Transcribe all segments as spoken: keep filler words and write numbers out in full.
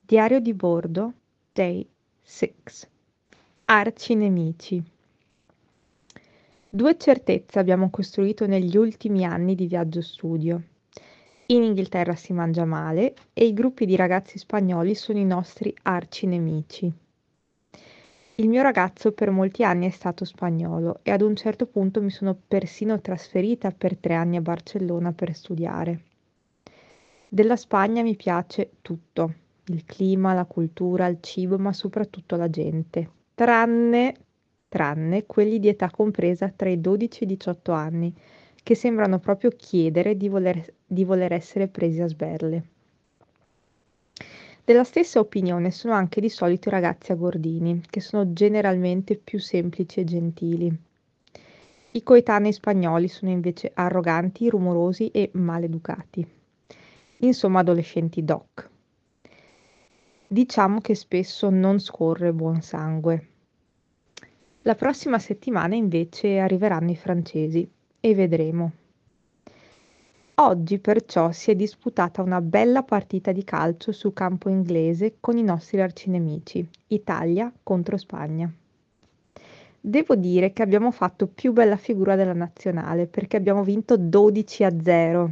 Diario di bordo, Day sei. Arcinemici. Due certezze abbiamo costruito negli ultimi anni di viaggio studio. In Inghilterra si mangia male e i gruppi di ragazzi spagnoli sono i nostri arcinemici. Il mio ragazzo per molti anni è stato spagnolo e ad un certo punto mi sono persino trasferita per tre anni a Barcellona per studiare. Della Spagna mi piace tutto, il clima, la cultura, il cibo, ma soprattutto la gente, tranne, tranne quelli di età compresa tra i dodici e i diciotto anni, che sembrano proprio chiedere di voler, di voler essere presi a sberle. Della stessa opinione sono anche di solito i ragazzi agordini, che sono generalmente più semplici e gentili. I coetanei spagnoli sono invece arroganti, rumorosi e maleducati. Insomma, adolescenti doc. Diciamo che spesso non scorre buon sangue. La prossima settimana invece arriveranno i francesi e vedremo. Oggi perciò si è disputata una bella partita di calcio su campo inglese con i nostri arcinemici, Italia contro Spagna. Devo dire che abbiamo fatto più bella figura della nazionale perché abbiamo vinto dodici a zero.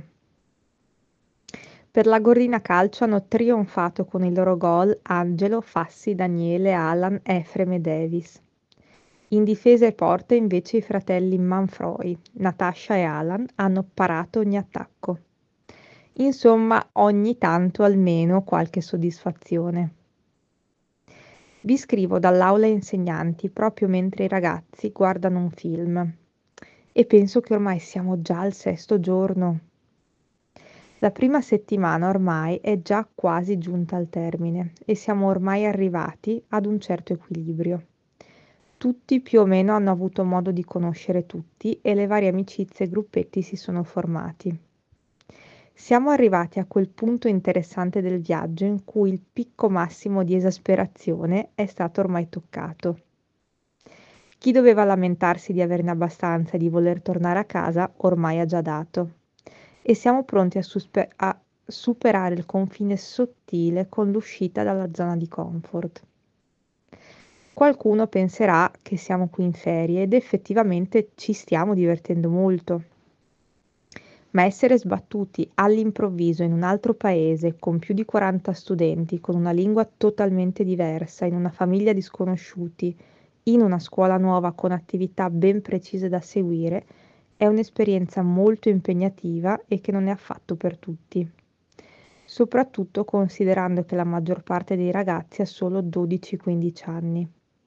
Per la Gordina Calcio hanno trionfato con i loro gol Angelo, Fassi, Daniele, Alan, Efrem e Davis. In difesa e porta invece i fratelli Manfroi, Natasha e Alan hanno parato ogni attacco. Insomma, ogni tanto almeno qualche soddisfazione. Vi scrivo dall'aula insegnanti proprio mentre i ragazzi guardano un film e penso che ormai siamo già al sesto giorno. La prima settimana ormai è già quasi giunta al termine e siamo ormai arrivati ad un certo equilibrio. Tutti più o meno hanno avuto modo di conoscere tutti e le varie amicizie e gruppetti si sono formati. Siamo arrivati a quel punto interessante del viaggio in cui il picco massimo di esasperazione è stato ormai toccato. Chi doveva lamentarsi di averne abbastanza e di voler tornare a casa ormai ha già dato. E siamo pronti a, suspe- a superare il confine sottile con l'uscita dalla zona di comfort. Qualcuno penserà che siamo qui in ferie ed effettivamente ci stiamo divertendo molto. Ma essere sbattuti all'improvviso in un altro paese con più di quaranta studenti, con una lingua totalmente diversa, in una famiglia di sconosciuti, in una scuola nuova con attività ben precise da seguire, è un'esperienza molto impegnativa e che non è affatto per tutti. Soprattutto considerando che la maggior parte dei ragazzi ha solo dodici quindici anni.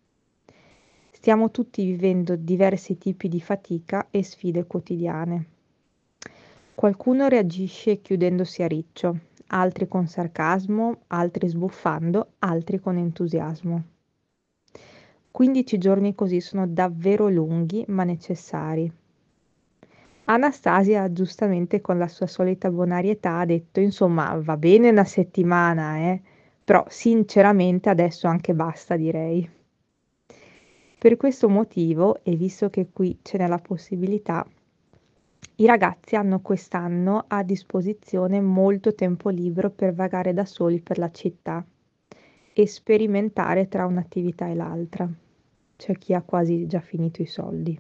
Stiamo tutti vivendo diversi tipi di fatica e sfide quotidiane. Qualcuno reagisce chiudendosi a riccio, altri con sarcasmo, altri sbuffando, altri con entusiasmo. quindici giorni così sono davvero lunghi ma necessari. Anastasia, giustamente con la sua solita bonarietà, ha detto: insomma, va bene una settimana, eh? Però sinceramente adesso anche basta, direi. Per questo motivo, e visto che qui ce n'è la possibilità, i ragazzi hanno quest'anno a disposizione molto tempo libero per vagare da soli per la città e sperimentare tra un'attività e l'altra. C'è chi ha quasi già finito i soldi.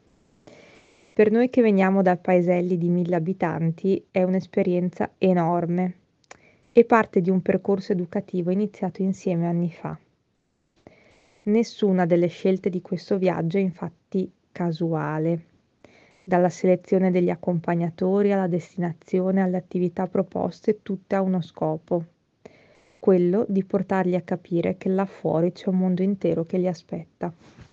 Per noi che veniamo da paeselli di mille abitanti è un'esperienza enorme e parte di un percorso educativo iniziato insieme anni fa. Nessuna delle scelte di questo viaggio è infatti casuale. Dalla selezione degli accompagnatori alla destinazione alle attività proposte, tutte ha uno scopo, quello di portarli a capire che là fuori c'è un mondo intero che li aspetta.